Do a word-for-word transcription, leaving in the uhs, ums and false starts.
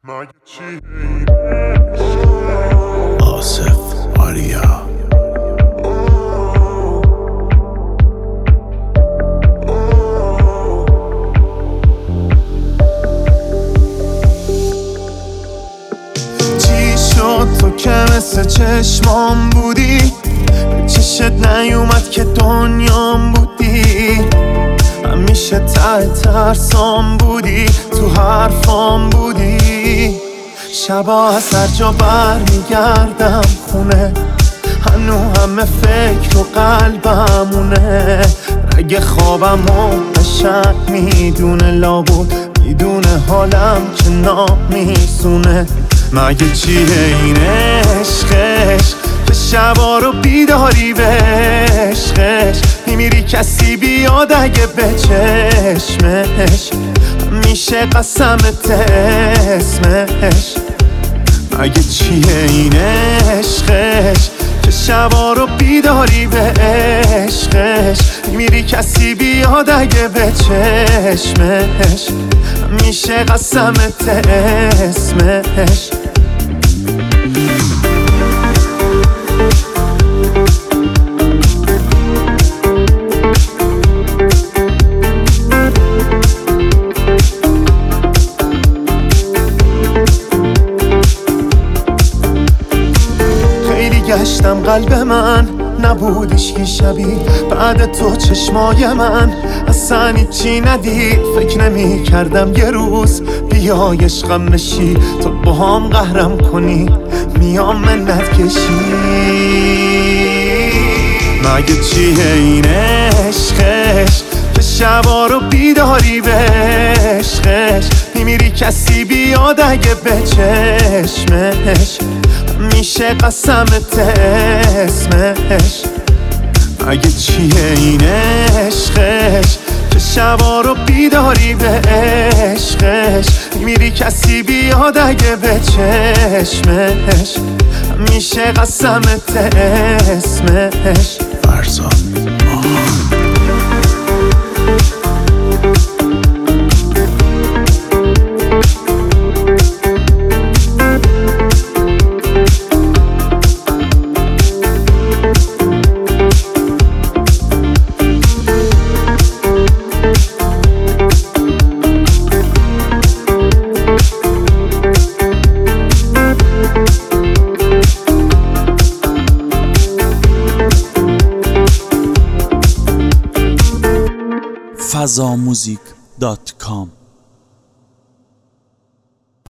مگه چی آصف آریا چی شد تو که مثل چشمام بودی، چشت نیومد که دنیام بودی، همیشه ته ترسام بودی، تو حرفام بودی. شبا از هر جا بر میگردم خونه، هنو همه فکر و قلبمونه. رگ خوابم و قشنگ میدونه، لابود میدونه حالم که نامیسونه. مگه چیه این عشقش که شبا رو بیداری به عشقش میمیری کسی بیاد اگه به چشمش میشه قسمت اسمش. مگه چیه این عشقش که شبا رو بیداری به عشقش میمیری کسی بیاد اگه به چشمش میشه قسمت اسمش. گشتم قلب من نبودش که شبیه بعد تو چشمای من اصلا هیچی ندید. فکر نمی کردم یه روز بیای عشقم بشی، تو با هم قهرم کنی میام منت کشی. مگه چیه این عشقش که شبا رو بیداری به عشقش میمیری کسی بیاد اگه به چشمش میشه قسمت اسمش. مگه چیه این عشقش که شبا رو بیداری به عشقش میری کسی بیاد اگه به چشمش میشه قسمت اسمش. فرزاد فضا موزیک دات کام